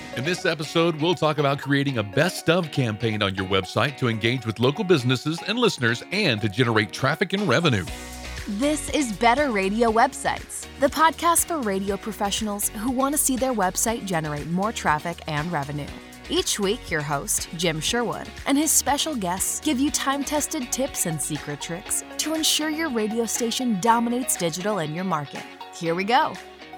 In this episode, we'll talk about creating a best of campaign on your website to engage with local businesses and listeners and to generate traffic and revenue. This is Better Radio Websites, the podcast for radio professionals who want to see their website generate more traffic and revenue. Each week, your host, Jim Sherwood, and his special guests give you time-tested tips and secret tricks to ensure your radio station dominates digital in your market. Here we go.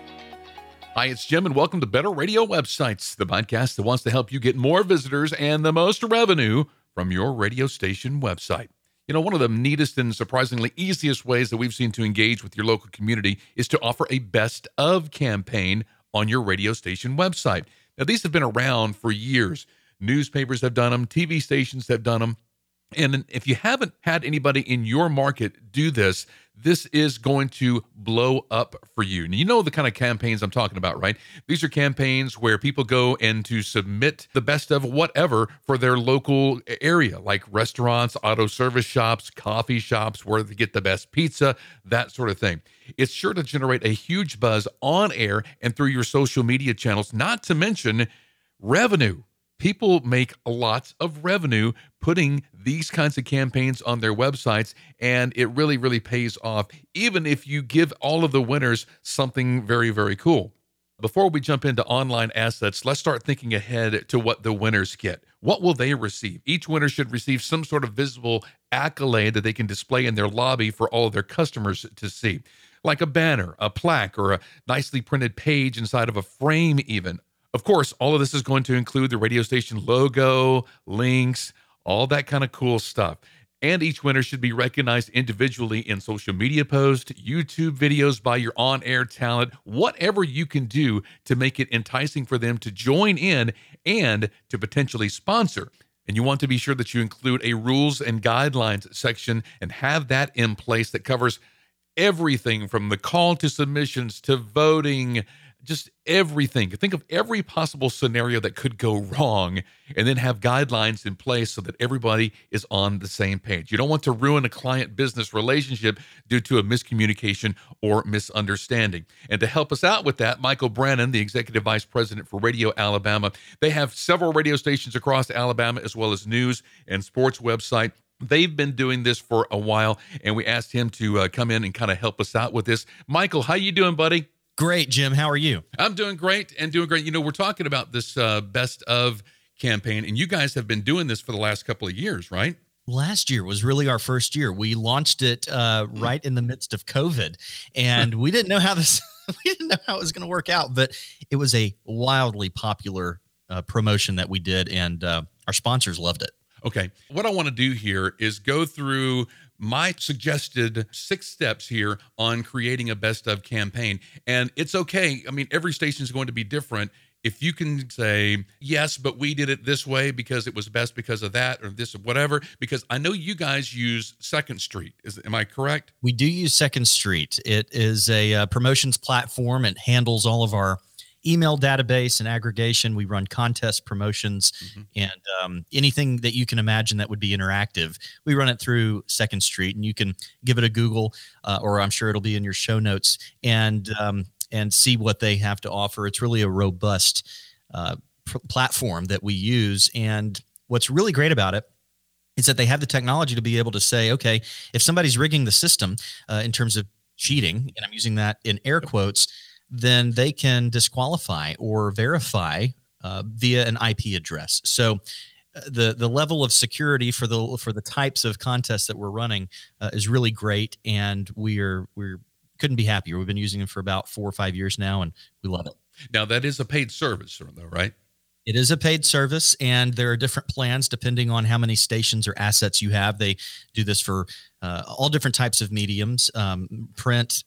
Hi, it's Jim, and welcome to Better Radio Websites, the podcast that wants to help you get more visitors and the most revenue from your radio station website. You know, one of the neatest and surprisingly easiest ways that we've seen to engage with your local community is to offer a best of campaign on your radio station website. Now, these have been around for years. Newspapers have done them, TV stations have done them. And if you haven't had anybody in your market do this, this is going to blow up for you. And you know the kind of campaigns I'm talking about, right? These are campaigns where people go and to submit the best of whatever for their local area, like restaurants, auto service shops, coffee shops, where they get the best pizza, that sort of thing. It's sure to generate a huge buzz on air and through your social media channels, not to mention revenue. People make lots of revenue putting these kinds of campaigns on their websites, and it really, really pays off, even if you give all of the winners something very, very cool. Before we jump into online assets, let's start thinking ahead to what the winners get. What will they receive? Each winner should receive some sort of visible accolade that they can display in their lobby for all of their customers to see, like a banner, a plaque, or a nicely printed page inside of a frame even. Of course, all of this is going to include the radio station logo, links, all that kind of cool stuff. And each winner should be recognized individually in social media posts, YouTube videos by your on-air talent, whatever you can do to make it enticing for them to join in and to potentially sponsor. And you want to be sure that you include a rules and guidelines section and have that in place that covers everything from the call to submissions to voting, just everything. Think of every possible scenario that could go wrong and then have guidelines in place so that everybody is on the same page. You don't want to ruin a client-business relationship due to a miscommunication or misunderstanding. And to help us out with that, Michael Brannon, the Executive Vice President for Radio Alabama, they have several radio stations across Alabama as well as news and sports website. They've been doing this for a while, and we asked him to come in and kind of help us out with this. Michael, how you doing, buddy? Great, Jim. How are you? I'm doing great and doing great. You know, we're talking about this best of campaign, and you guys have been doing this for the last couple of years, right? Last year was really our first year. We launched it right in the midst of COVID, and we didn't know how it was going to work out, but it was a wildly popular promotion that we did, and our sponsors loved it. Okay. What I want to do here is go through my suggested 6 steps here on creating a best of campaign. And it's okay. I mean, every station is going to be different. If you can say, yes, but we did it this way because it was best because of that or this or whatever, because I know you guys use Second Street. Am I correct? We do use Second Street. It is a promotions platform. It handles all of our email database and aggregation. We run contest promotions and anything that you can imagine that would be interactive. We run it through Second Street, and you can give it a Google, or I'm sure it'll be in your show notes, and see what they have to offer. It's really a robust platform that we use. And what's really great about it is that they have the technology to be able to say, okay, if somebody's rigging the system in terms of cheating, and I'm using that in air quotes, then they can disqualify or verify via an IP address. So the level of security for the types of contests that we're running is really great, and we're couldn't be happier. We've been using them for about 4 or 5 years now, and we love it. Now, that is a paid service, though, right? It is a paid service, and there are different plans depending on how many stations or assets you have. They do this for all different types of mediums, print,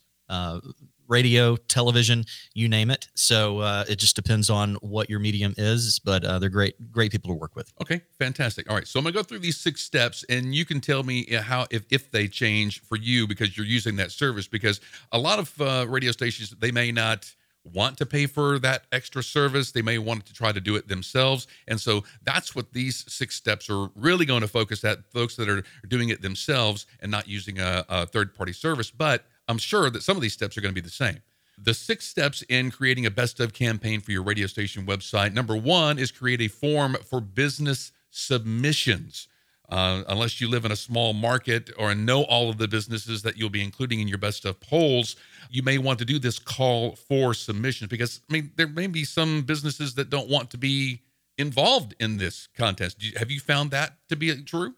radio, television, you name it. So it just depends on what your medium is, but they're great people to work with. Okay, fantastic. All right, so I'm gonna go through these 6 steps, and you can tell me how if they change for you because you're using that service. Because a lot of radio stations, they may not want to pay for that extra service. They may want to try to do it themselves. And so that's what these 6 steps are really going to focus at, folks that are doing it themselves and not using a third-party service. But I'm sure that some of these steps are going to be the same. The 6 steps in creating a best of campaign for your radio station website. Number 1 is create a form for business submissions. Unless you live in a small market or know all of the businesses that you'll be including in your best of polls, you may want to do this call for submissions, because there may be some businesses that don't want to be involved in this contest. Have you found that to be true?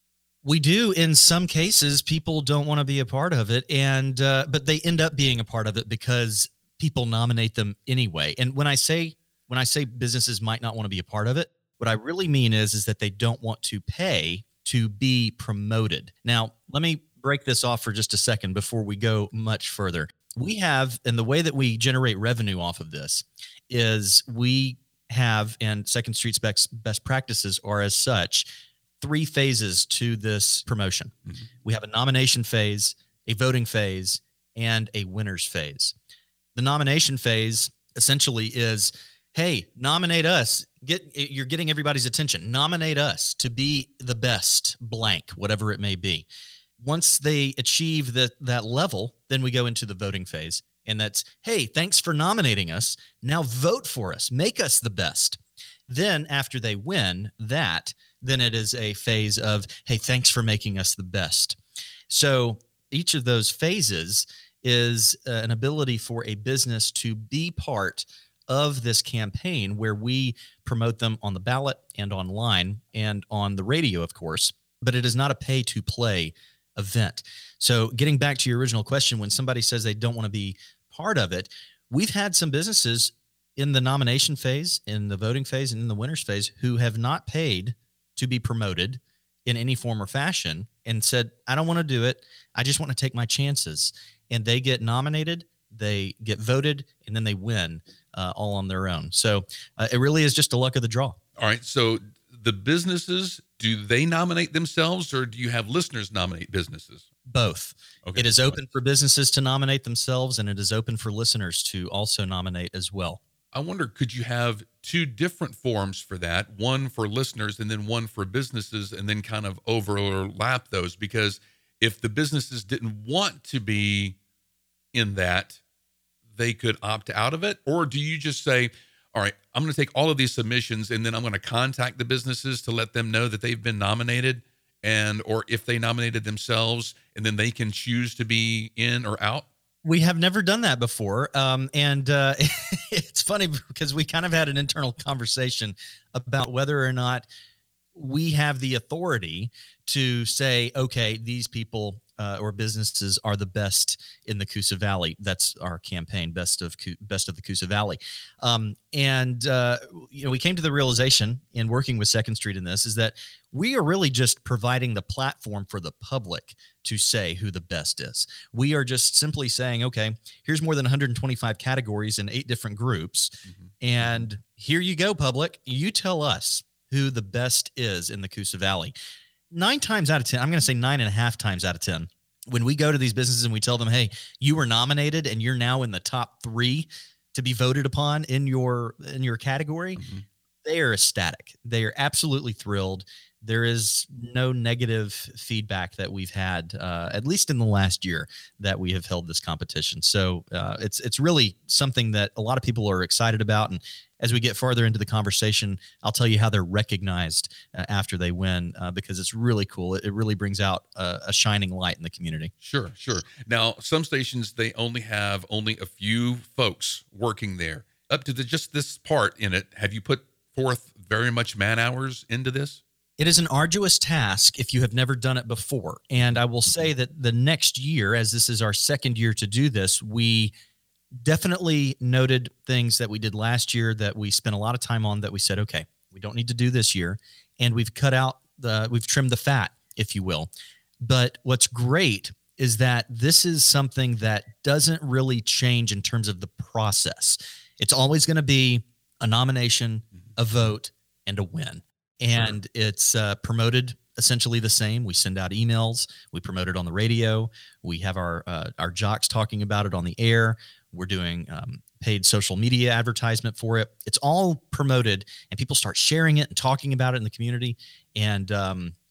We do. In some cases, people don't want to be a part of it, and but they end up being a part of it because people nominate them anyway. And when I say businesses might not want to be a part of it, what I really mean is that they don't want to pay to be promoted. Now, let me break this off for just a second before we go much further. We have, and the way that we generate revenue off of this is we have, and Second Street's best practices are as such, 3 phases to this promotion. Mm-hmm. We have a nomination phase, a voting phase, and a winners phase. The nomination phase essentially is, hey, nominate us. You're getting everybody's attention. Nominate us to be the best blank, whatever it may be. Once they achieve that level, then we go into the voting phase. And that's, hey, thanks for nominating us. Now vote for us. Make us the best. Then after they win that, then it is a phase of, hey, thanks for making us the best. So each of those phases is an ability for a business to be part of this campaign where we promote them on the ballot and online and on the radio, of course, but it is not a pay-to-play event. So getting back to your original question, when somebody says they don't want to be part of it, we've had some businesses in the nomination phase, in the voting phase, and in the winners phase who have not paid to be promoted in any form or fashion and said, I don't want to do it. I just want to take my chances. And they get nominated, they get voted, and then they win all on their own. So it really is just the luck of the draw. All right. So the businesses, do they nominate themselves, or do you have listeners nominate businesses? Both. Okay. It is open for businesses to nominate themselves, and it is open for listeners to also nominate as well. I wonder, could you have 2 different forms for that, one for listeners and then one for businesses, and then kind of overlap those? Because if the businesses didn't want to be in that, they could opt out of it? Or do you just say, all right, I'm going to take all of these submissions and then I'm going to contact the businesses to let them know that they've been nominated, or if they nominated themselves, and then they can choose to be in or out? We have never done that before. And it's funny because we kind of had an internal conversation about whether or not we have the authority to say, okay, these people or businesses are the best in the Coosa Valley. That's our campaign, best of the Coosa Valley. We came to the realization in working with Second Street in this is that we are really just providing the platform for the public to say who the best is. We are just simply saying, okay, here's more than 125 categories in 8 different groups. Mm-hmm. And here you go, public. You tell us who the best is in the Coosa Valley. 9 times out of 10, I'm going to say 9.5 times out of 10, when we go to these businesses and we tell them, hey, you were nominated and you're now in the top 3 to be voted upon in your category, mm-hmm. They are ecstatic. They are absolutely thrilled. There is no negative feedback that we've had, at least in the last year that we have held this competition. So it's really something that a lot of people are excited about. And as we get farther into the conversation, I'll tell you how they're recognized after they win, because it's really cool. It really brings out a shining light in the community. Sure. Now, some stations, they only have a few folks working there. Up to just this part in it, have you put forth very much man hours into this? It is an arduous task if you have never done it before. And I will say that the next year, as this is our second year to do this, we definitely noted things that we did last year that we spent a lot of time on that we said, okay, we don't need to do this year. And we've we've trimmed the fat, if you will. But what's great is that this is something that doesn't really change in terms of the process. It's always going to be a nomination, a vote, and a win. And it's promoted essentially the same. We send out emails. We promote it on the radio. We have our jocks talking about it on the air. We're doing paid social media advertisement for it. It's all promoted, and people start sharing it and talking about it in the community. And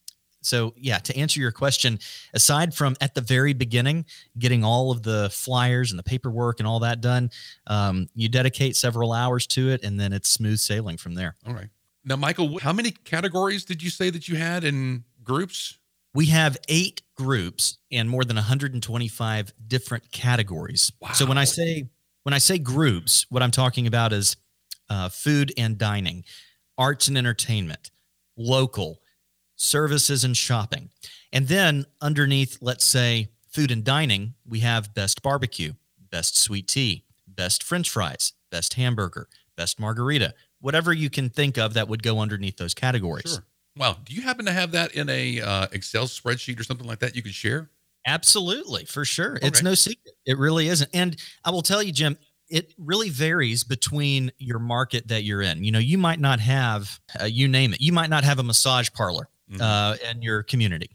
So yeah, to answer your question, aside from at the very beginning, getting all of the flyers and the paperwork and all that done, you dedicate several hours to it, and then it's smooth sailing from there. All right. Now, Michael, how many categories did you say that you had in groups? We have 8 groups and more than 125 different categories. Wow. So when I say groups, what I'm talking about is food and dining, arts and entertainment, local, services and shopping. And then underneath, let's say, food and dining, we have best barbecue, best sweet tea, best French fries, best hamburger, best margarita, whatever you can think of that would go underneath those categories. Sure. Wow. Do you happen to have that in a Excel spreadsheet or something like that you could share? Absolutely, for sure. Okay. It's no secret. It really isn't. And I will tell you, Jim, it really varies between your market that you're in. You know, you might not have, you name it, you might not have a massage parlor in your community.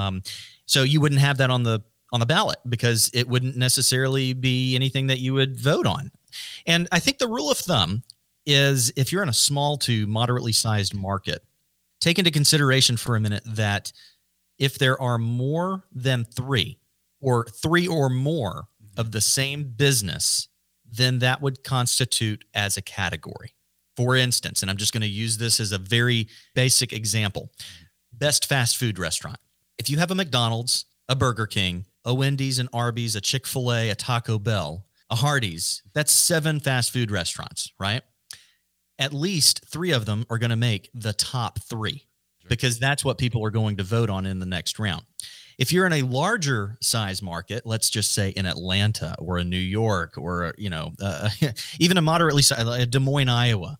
So you wouldn't have that on the ballot because it wouldn't necessarily be anything that you would vote on. And I think the rule of thumb is if you're in a small to moderately sized market, take into consideration for a minute that if there are more than 3 or 3 or more of the same business, then that would constitute as a category. For instance, and I'm just going to use this as a very basic example, best fast food restaurant. If you have a McDonald's, a Burger King, a Wendy's, an Arby's, a Chick-fil-A, a Taco Bell, a Hardee's, that's 7 fast food restaurants, right? At least 3 of them are going to make the top 3 because that's what people are going to vote on in the next round. If you're in a larger size market, let's just say in Atlanta or in New York or, even a moderately sized Des Moines, Iowa,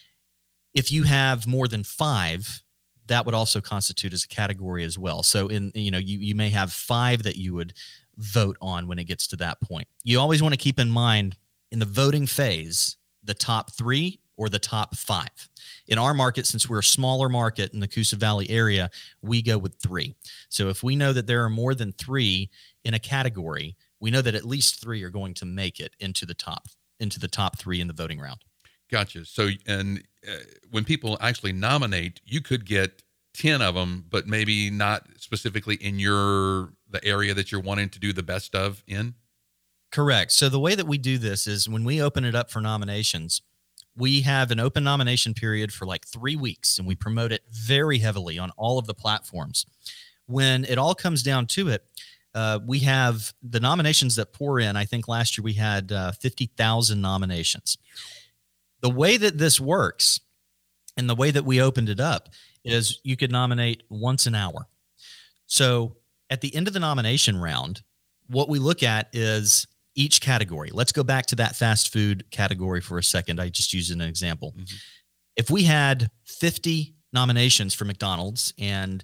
if you have more than 5, that would also constitute as a category as well. So you may have 5 that you would vote on when it gets to that point. You always want to keep in mind in the voting phase, the top 3 or the top 5. In our market, since we're a smaller market in the Coosa Valley area, we go with 3. So if we know that there are more than 3 in a category, we know that at least 3 are going to make it into the top 3 in the voting round. Gotcha. So, when people actually nominate, you could get 10 of them, but maybe not specifically in the area that you're wanting to do the best of in? Correct. So the way that we do this is when we open it up for nominations, we have an open nomination period for like 3 weeks, and we promote it very heavily on all of the platforms. When it all comes down to it, we have the nominations that pour in. I think last year we had 50,000 nominations. The way that this works and the way that we opened it up is you could nominate once an hour. So at the end of the nomination round, what we look at is each category. Let's go back to that fast food category for a second. I just used an example. Mm-hmm. If we had 50 nominations for McDonald's and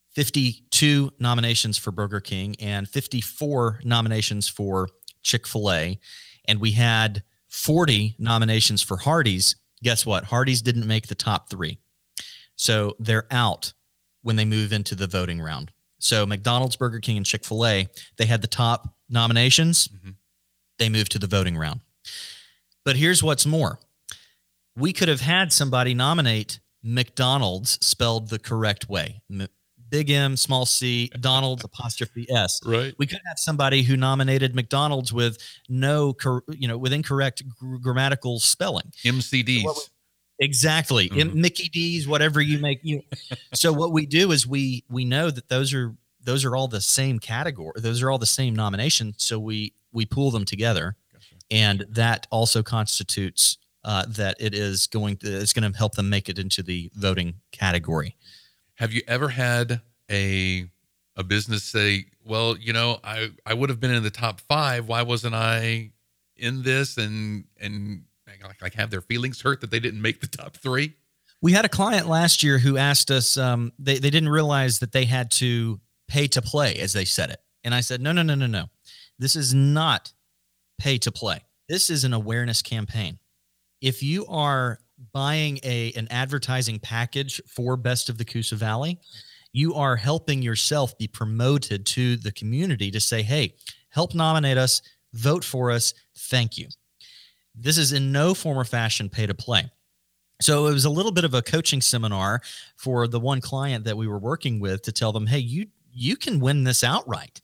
52 nominations for Burger King and 54 nominations for Chick-fil-A, and we had 40 nominations for Hardee's, guess what? Hardee's didn't make the top 3. So they're out when they move into the voting round. So McDonald's, Burger King, and Chick-fil-A, they had the top nominations. Mm-hmm. They moved to the voting round. But here's what's more. We could have had somebody nominate McDonald's spelled the correct way. Big M, small c, Donald's, apostrophe S. Right. We could have somebody who nominated McDonald's with with incorrect grammatical spelling. MCDs. Exactly. Mm-hmm. Mickey D's, whatever you make. So what we do is we know that those are all the same category. Those are all the same nominations. So we pool them together. Gotcha. And that also constitutes that it's going to help them make it into the voting category. Have you ever had a business say, well, I would have been in the top 5. Why wasn't I in this? And like have their feelings hurt that they didn't make the top 3? We had a client last year who asked us, they didn't realize that they had to pay to play, as they said it. And I said, no. This is not pay to play. This is an awareness campaign. If you are buying an advertising package for Best of the Coosa Valley, you are helping yourself be promoted to the community to say, hey, help nominate us, vote for us, thank you. This is in no form or fashion pay to play. So it was a little bit of a coaching seminar for the one client that we were working with to tell them, hey, you can win this outright.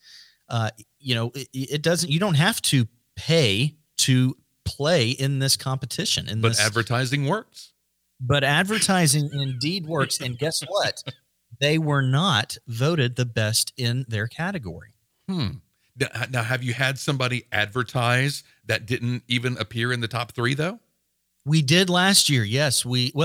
It doesn't, you don't have to pay to play in this competition. But advertising works. But advertising indeed works. And guess what? They were not voted the best in their category. Now, have you had somebody advertise that didn't even appear in the top 3 though? We did last year. Yes.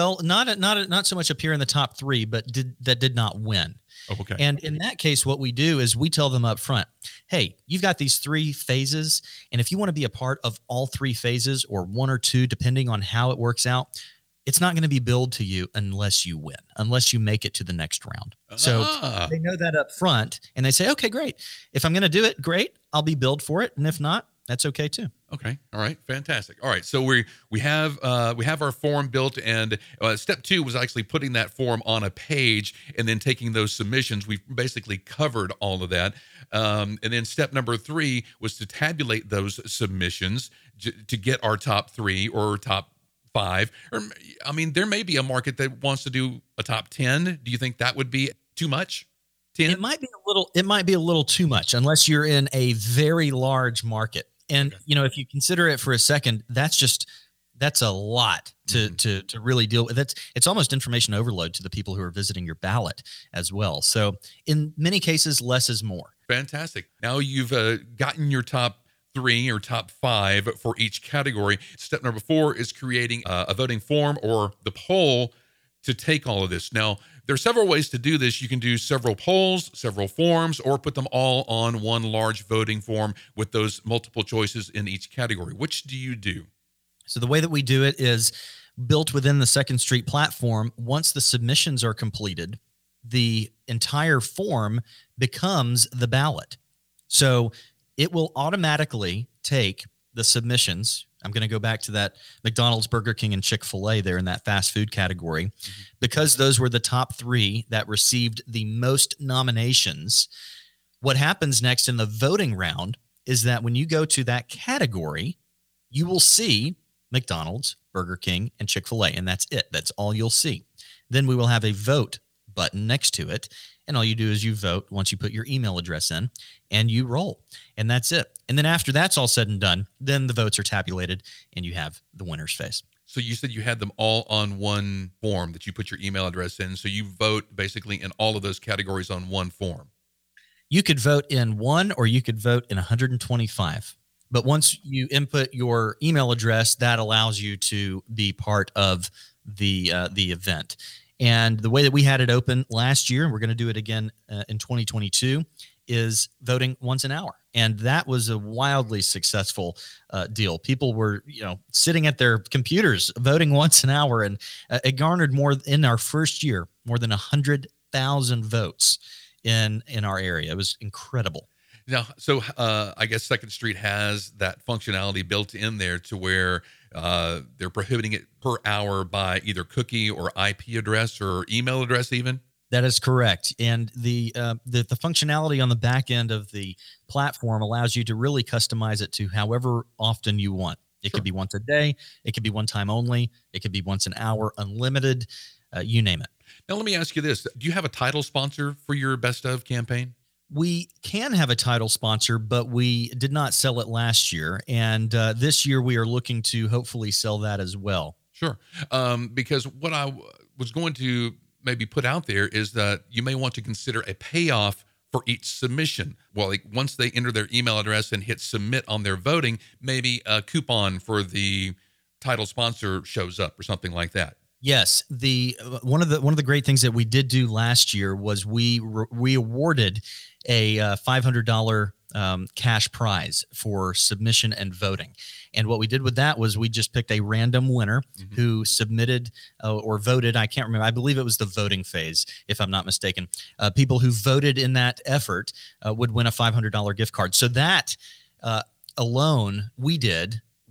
Not so much appear in the top 3, but did not win. Oh, okay. And in that case, what we do is we tell them up front, hey, you've got these 3 phases. And if you want to be a part of all 3 phases or 1 or 2, depending on how it works out, it's not going to be billed to you unless you win, unless you make it to the next round. So they know that up front and they say, okay, great. If I'm going to do it, great. I'll be billed for it. And if not, that's okay too. Okay. All right. Fantastic. All right. So we have our form built, and step 2 was actually putting that form on a page and then taking those submissions. We've basically covered all of that. And then step number 3 was to tabulate those submissions to get our top 3 or top 5. Or, I mean, there may be a market that wants to do a top 10. Do you think that would be too much? 10? It might be a little too much unless you're in a very large market. And, if you consider it for a second, that's a lot to really deal with. It's almost information overload to the people who are visiting your ballot as well. So in many cases, less is more. Fantastic. Now you've gotten your top 3 or top 5 for each category. Step number 4 is creating a voting form or the poll to take all of this. Now, there are several ways to do this. You can do several polls, several forms, or put them all on one large voting form with those multiple choices in each category. Which do you do? So the way that we do it is built within the Second Street platform. Once the submissions are completed, the entire form becomes the ballot. So it will automatically take the submissions. I'm going to go back to that McDonald's, Burger King, and Chick-fil-A there in that fast food category, because those were the top 3 that received the most nominations. What happens next in the voting round is that when you go to that category, you will see McDonald's, Burger King, and Chick-fil-A, and that's it. That's all you'll see. Then we will have a vote button next to it, and all you do is you vote once you put your email address in, and you roll, and that's it. And then after that's all said and done, then the votes are tabulated, and you have the winner's face. So you said you had them all on one form that you put your email address in, so you vote basically in all of those categories on one form. You could vote in 1 or you could vote in 125. But once you input your email address, that allows you to be part of the event. And the way that we had it open last year, and we're going to do it again in 2022, is voting once an hour. And that was a wildly successful deal. People were, sitting at their computers voting once an hour, and it garnered more in our first year, more than 100,000 votes in our area. It was incredible. Now, so I guess Second Street has that functionality built in there to where they're prohibiting it per hour by either cookie or IP address or email address even? That is correct. And the functionality on the back end of the platform allows you to really customize it to however often you want. It could be once a day. It could be one time only. It could be once an hour, unlimited, you name it. Now, let me ask you this. Do you have a title sponsor for your Best Of campaign? We can have a title sponsor, but we did not sell it last year. And this year we are looking to hopefully sell that as well. Sure. Because what I was going to maybe put out there is that you may want to consider a payoff for each submission. Well, like once they enter their email address and hit submit on their voting, maybe a coupon for the title sponsor shows up or something like that. Yes, one of the great things that we did do last year was we awarded a $500 cash prize for submission and voting. And what we did with that was we just picked a random winner who submitted or voted. I can't remember. I believe it was the voting phase, if I'm not mistaken. People who voted in that effort would win a $500 gift card. So that alone we did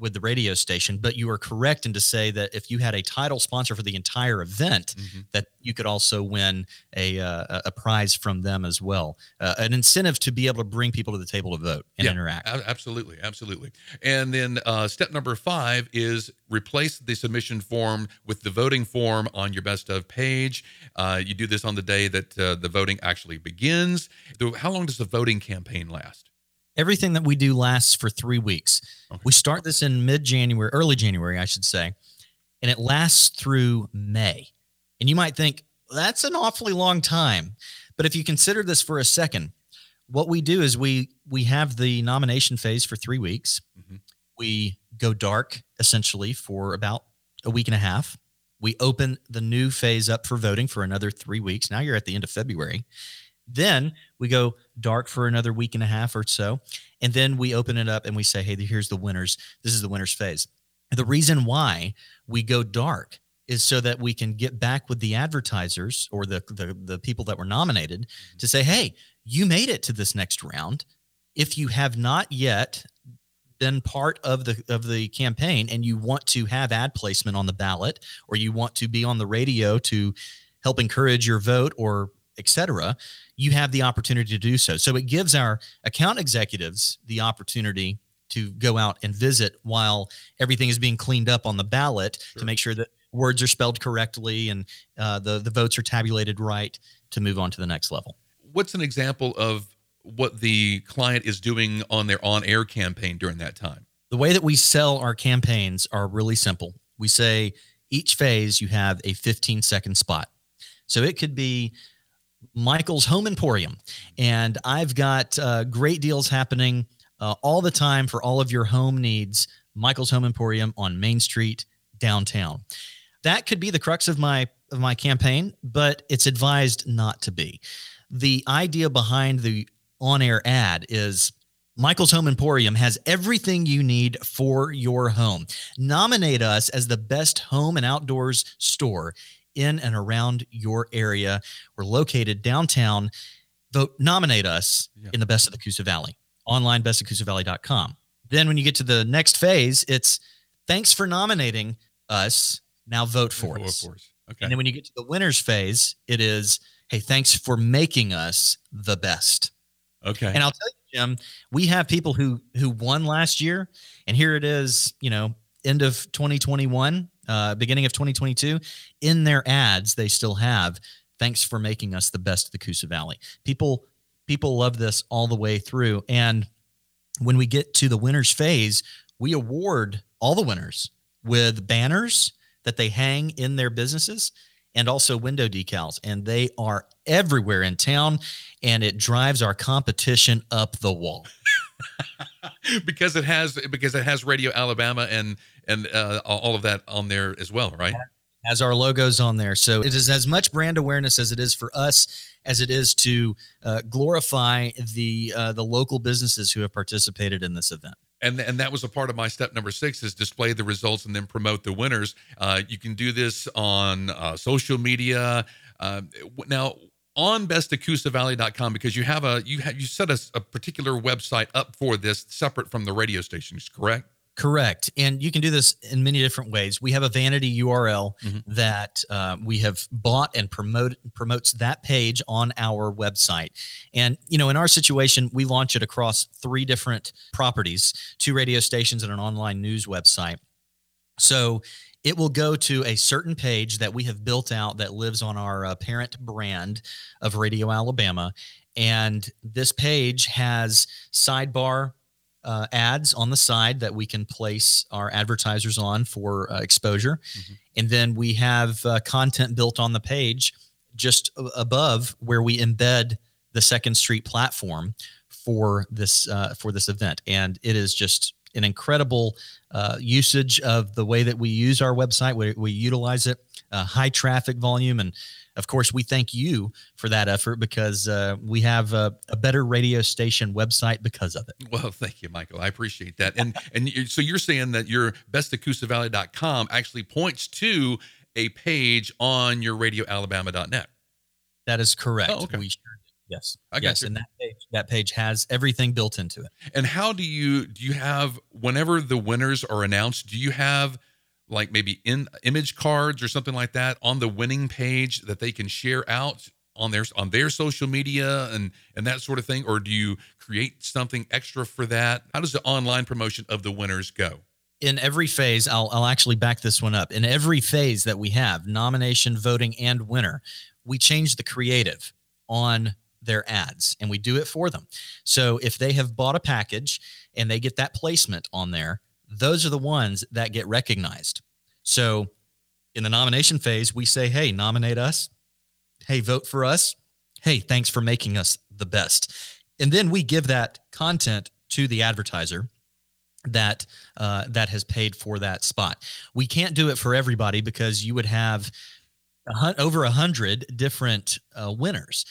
with the radio station, but you are correct in to say that if you had a title sponsor for the entire event, that you could also win a prize from them as well, an incentive to be able to bring people to the table to vote and interact. Absolutely. And then step number 5 is replace the submission form with the voting form on your best of page. You do this on the day that the voting actually begins. How long does the voting campaign last? Everything that we do lasts for 3 weeks. Okay. We start this in mid-January, early January, I should say, and it lasts through May. And you might think, that's an awfully long time. But if you consider this for a second, what we do is we have the nomination phase for 3 weeks. We go dark, essentially, for about a week and a half. We open the new phase up for voting for another 3 weeks. Now you're at the end of February. Then we go dark for another week and a half or so. And then we open it up and we say, hey, here's the winners. This is the winners phase. The reason why we go dark is so that we can get back with the advertisers or the people that were nominated to say, hey, you made it to this next round. If you have not yet been part of the campaign and you want to have ad placement on the ballot, or you want to be on the radio to help encourage your vote, or et cetera, you have the opportunity to do so. So it gives our account executives the opportunity to go out and visit while everything is being cleaned up on the ballot to make sure that words are spelled correctly and the votes are tabulated right to move on to the next level. What's an example of what the client is doing on their on-air campaign during that time? The way that we sell our campaigns are really simple. We say each phase you have a 15-second spot. So it could be Michael's Home Emporium, and I've got great deals happening all the time for all of your home needs. Michael's Home Emporium on Main Street, downtown. That could be the crux of my campaign, but it's advised not to be. The idea behind the on-air ad is Michael's Home Emporium has everything you need for your home. Nominate us as the best home and outdoors store in and around your area. We're located downtown. Vote, nominate us in the Best of the Coosa Valley. Online, bestofcoosavalley.com. Then when you get to the next phase, it's thanks for nominating us. Now vote for us. Okay. And then when you get to the winners phase, it is, hey, thanks for making us the best. Okay. And I'll tell you, Jim, we have people who won last year, and here it is, end of 2021, beginning of 2022, in their ads, they still have, thanks for making us the best of the Coosa Valley. People love this all the way through. And when we get to the winners phase, we award all the winners with banners that they hang in their businesses and also window decals. And they are everywhere in town, and it drives our competition up the wall. because it has Radio Alabama and all of that on there as well, right? Has our logos on there. So it is as much brand awareness as it is for us, as it is to glorify the local businesses who have participated in this event. And that was a part of my step number 6 is display the results and then promote the winners. You can do this on social media. Now on bestofcoosavalley.com, because you set a particular website up for this separate from the radio stations, correct? Correct. And you can do this in many different ways. We have a vanity URL that we have bought and promotes that page on our website. And, in our situation, we launch it across 3 different properties, 2 radio stations and an online news website. So it will go to a certain page that we have built out that lives on our parent brand of Radio Alabama. And this page has sidebar ads on the side that we can place our advertisers on for exposure. And then we have content built on the page just above where we embed the Second Street platform for this event. And it is just an incredible usage of the way that we use our website. We utilize it, high traffic volume. And of course, we thank you for that effort, because we have a better radio station website because of it. Well, thank you, Michael. I appreciate that. So you're saying that your bestofcoosavalley.com actually points to a page on your radioalabama.net. That is correct. Oh, okay. Yes. I got Yes. you. And that page has everything built into it. And how do you have, whenever the winners are announced, do you have like maybe in image cards or something like that on the winning page that they can share out on their social media and that sort of thing? Or do you create something extra for that? How does the online promotion of the winners go? In every phase, I'll actually back this one up. In every phase that we have, nomination, voting, and winner, we change the creative on their ads, and we do it for them. So if they have bought a package and they get that placement on there, those are the ones that get recognized. So in the nomination phase, we say, hey, nominate us. Hey, vote for us. Hey, thanks for making us the best. And then we give that content to the advertiser that has paid for that spot. We can't do it for everybody because you would have over 100 different winners.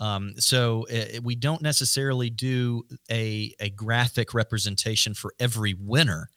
So we don't necessarily do a graphic representation for every winner,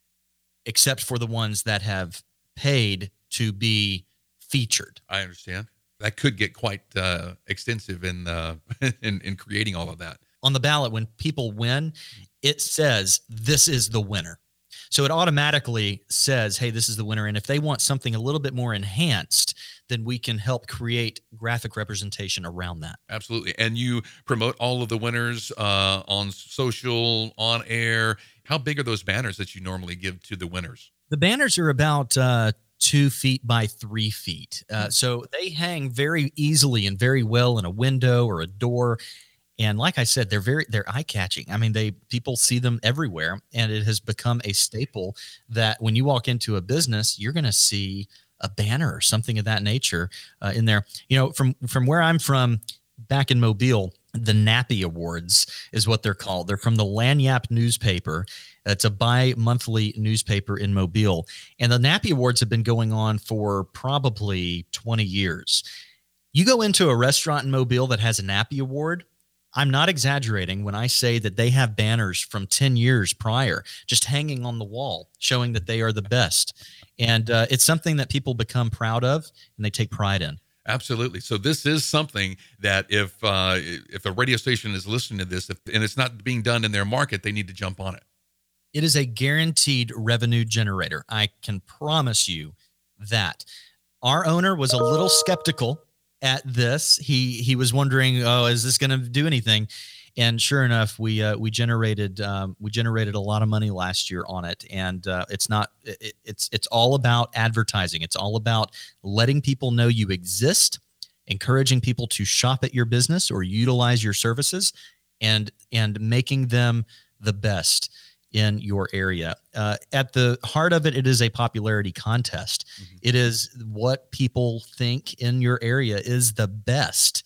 except for the ones that have paid to be featured. I understand. That could get quite extensive in creating all of that. On the ballot, when people win, it says this is the winner. So it automatically says, hey, this is the winner. And if they want something a little bit more enhanced, then we can help create graphic representation around that. Absolutely. And you promote all of the winners on social, on air. How big are those banners that you normally give to the winners? The banners are about 2 feet by 3 feet. So they hang very easily and very well in a window or a door. And like I said, they're eye-catching. I mean, people see them everywhere, and it has become a staple that when you walk into a business, you're going to see a banner or something of that nature in there. You know, from where I'm from, back in Mobile, the Nappy Awards is what they're called. They're from the Lagniappe newspaper. It's a bi-monthly newspaper in Mobile, and the Nappy Awards have been going on for probably 20 years. You go into a restaurant in Mobile that has a Nappy Award, I'm not exaggerating when I say that they have banners from 10 years prior just hanging on the wall showing that they are the best. And it's something that people become proud of and they take pride in. Absolutely. So this is something that if a radio station is listening to this and it's not being done in their market, they need to jump on it. It is a guaranteed revenue generator. I can promise you that. Our owner was a little skeptical at this. He was wondering, oh, is this going to do anything? And sure enough, we generated a lot of money last year on it. And it's all about advertising. It's all about letting people know you exist, encouraging people to shop at your business or utilize your services, and making them the best in your area. At the heart of it, it is a popularity contest. Mm-hmm. It is what people think in your area is the best,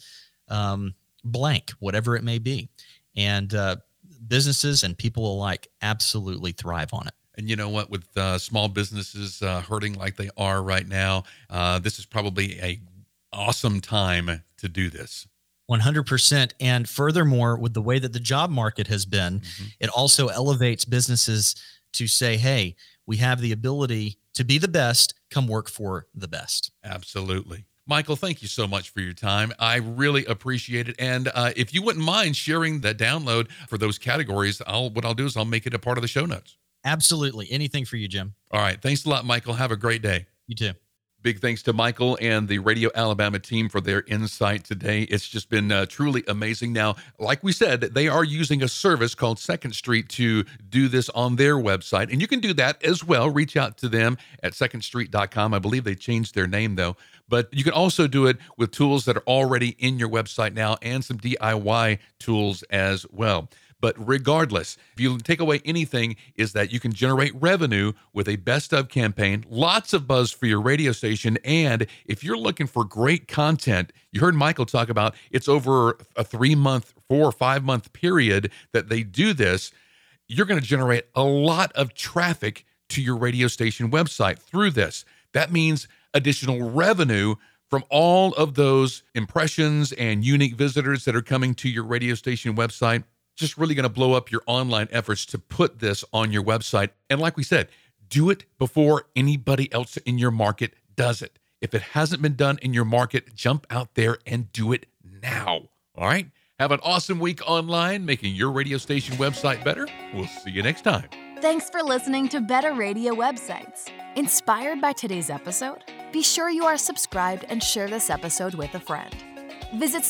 blank, whatever it may be. And businesses and people alike absolutely thrive on it. And you know what, with small businesses hurting like they are right now, this is probably a awesome time to do this. 100%. And furthermore, with the way that the job market has been, it also elevates businesses to say, hey, we have the ability to be the best, come work for the best. Absolutely. Michael, thank you so much for your time. I really appreciate it. And if you wouldn't mind sharing the download for those categories, what I'll do is I'll make it a part of the show notes. Absolutely. Anything for you, Jim. All right. Thanks a lot, Michael. Have a great day. You too. Big thanks to Michael and the Radio Alabama team for their insight today. It's just been truly amazing. Now, like we said, they are using a service called Second Street to do this on their website. And you can do that as well. Reach out to them at secondstreet.com. I believe they changed their name, though. But you can also do it with tools that are already in your website now and some DIY tools as well. But regardless, if you take away anything, is that you can generate revenue with a best of campaign, lots of buzz for your radio station. And if you're looking for great content, you heard Michael talk about it's over a 3-month, 4 or 5 month period that they do this. You're going to generate a lot of traffic to your radio station website through this. That means additional revenue from all of those impressions and unique visitors that are coming to your radio station website. Just really going to blow up your online efforts to put this on your website. And like we said, do it before anybody else in your market does it. If it hasn't been done in your market, jump out there and do it now. All right? Have an awesome week online, making your radio station website better. We'll see you next time. Thanks for listening to Better Radio Websites. Inspired by today's episode? Be sure you are subscribed and share this episode with a friend. Visit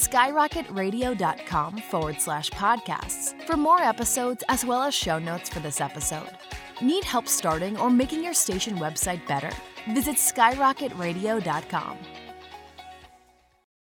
skyrocketradio.com/podcasts for more episodes as well as show notes for this episode. Need help starting or making your station website better? Visit skyrocketradio.com.